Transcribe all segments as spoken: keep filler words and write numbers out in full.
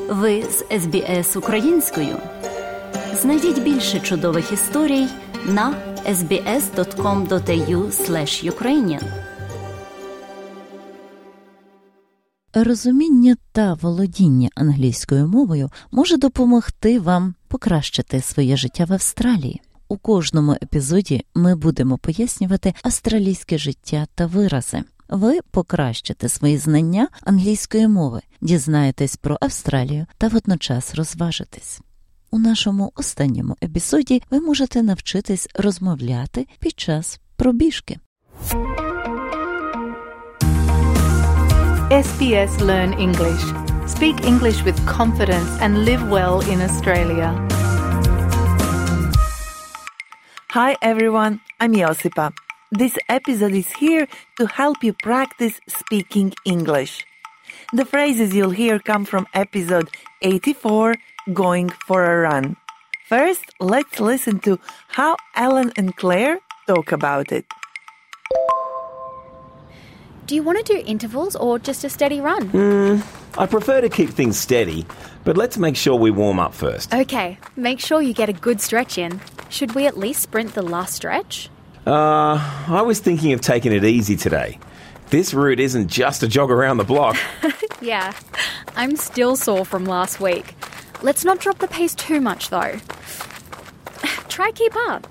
Ви з ес бі ес українською. Знайдіть більше чудових історій на ес бі ес крапка ком крапка ей ю слеш юкрейніан. Розуміння та володіння англійською мовою може допомогти вам покращити своє життя в Австралії. У кожному епізоді ми будемо пояснювати австралійське життя та вирази. Ви покращите свої знання англійської мови, дізнаєтесь про Австралію та водночас розважитесь. У нашому останньому епізоді ви можете навчитись розмовляти під час пробіжки. ес бі ес Learn English. Speak English with confidence and live well in Australia. Hi everyone, I'm Josipa. This episode is here to help you practice speaking English. The phrases you'll hear come from episode eighty-four, Going for a Run. First, let's listen to how Alan and Claire talk about it. Do you want to do intervals or just a steady run? Mm, I prefer to keep things steady, but let's make sure we warm up first. Okay, make sure you get a good stretch in. Should we at least sprint the last stretch? Uh, I was thinking of taking it easy today. This route isn't just a jog around the block. Yeah, I'm still sore from last week. Let's not drop the pace too much though. Try keep up.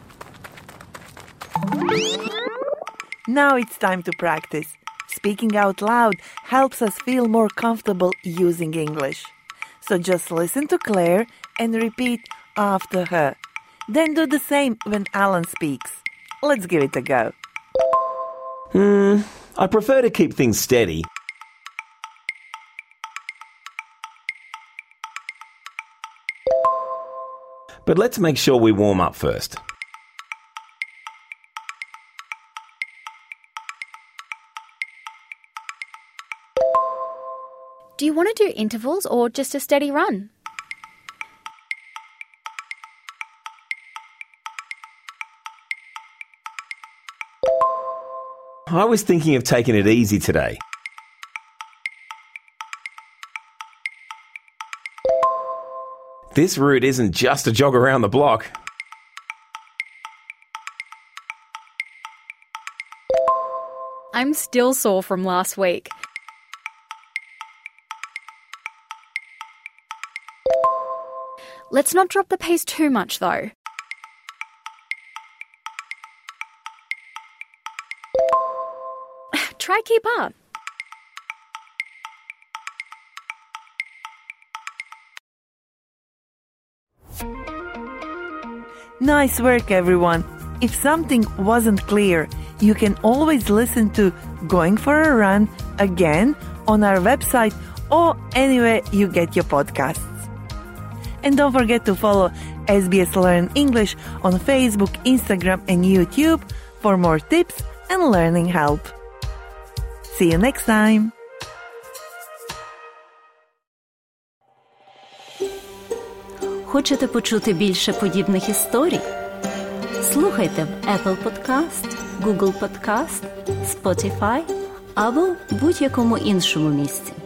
Now it's time to practice. Speaking out loud helps us feel more comfortable using English. So just listen to Claire and repeat after her. Then do the same when Alan speaks. Let's give it a go. Hmm, I prefer to keep things steady. But let's make sure we warm up first. Do you want to do intervals or just a steady run? I was thinking of taking it easy today. This route isn't just a jog around the block. I'm still sore from last week. Let's not drop the pace too much though. Try keep up. Nice work, everyone. If something wasn't clear, you can always listen to Going for a Run again on our website or anywhere you get your podcasts. And don't forget to follow ес бі ес Learn English on Facebook, Instagram and YouTube for more tips and learning help. See you next time! Хочете почути більше подібних історій? Слухайте в Apple Podcast, Google Podcast, Spotify або будь-якому іншому місці.